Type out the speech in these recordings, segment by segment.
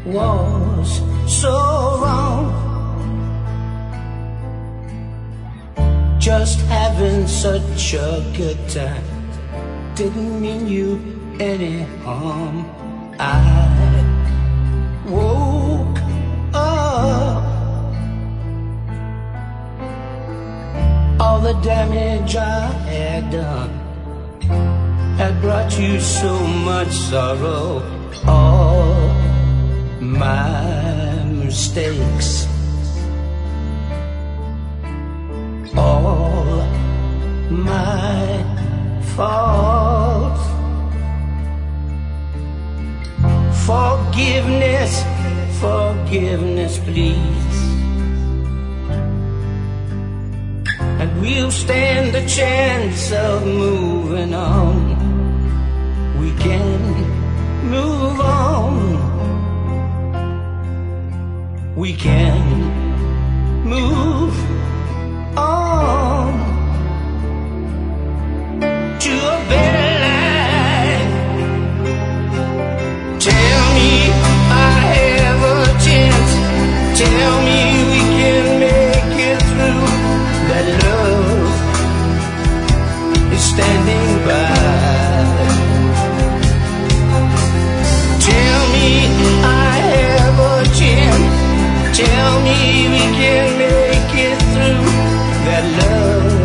was so wrong. Just having such a good time didn't mean you any harm. I woke up, all the damage I had done had brought you so much sorrow. All my mistakes, all my faults. Forgiveness, forgiveness, please. And we'll stand a chance of moving on. We can move on. We can move on to a better life. Tell me I have a chance. Tell me we can make it through. That love is standing by. Tell me I have a chance. Tell me we can make it through. That love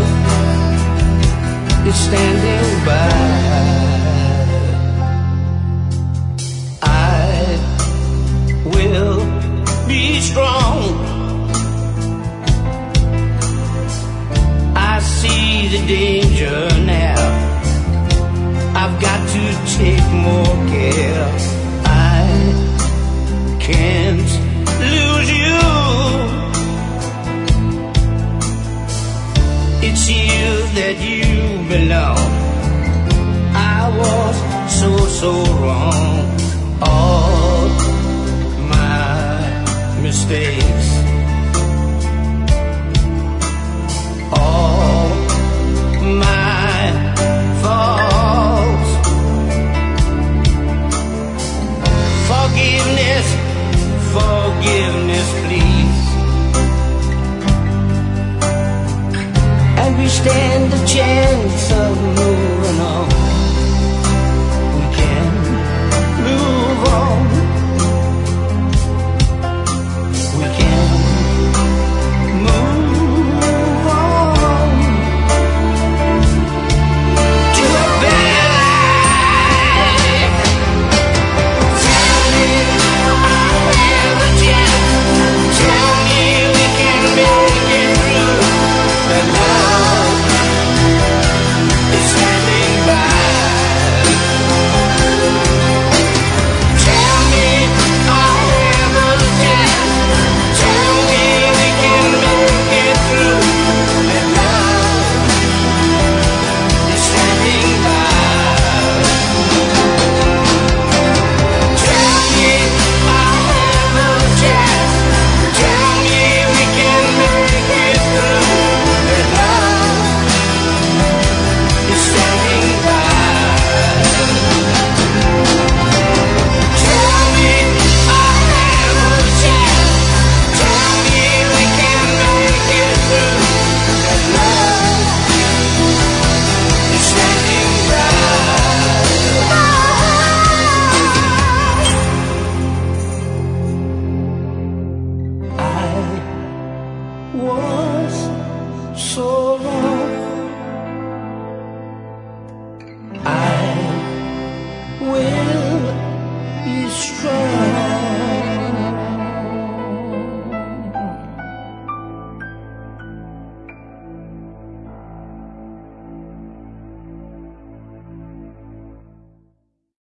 is standing by. I will be strong. I see the danger now. I've got to take more care. I can't lose you. It's here that you belong. I was so wrong. All my mistakes, all my faults. Forgiveness, forgiveness, please. And we stand a chance of moving on. We can move on. We can move on to a better life. Tell me I have a chance. Tell me we can make it through. That love is standing by. Tell me I have a chance. Tell me we can make it through. That love is standing by. Tell me I have a chance. Tell me we can make it through. That love is standing by. Tell me I have a chance. Tell me we can make it through. That love is standing by. I was so wrong. I will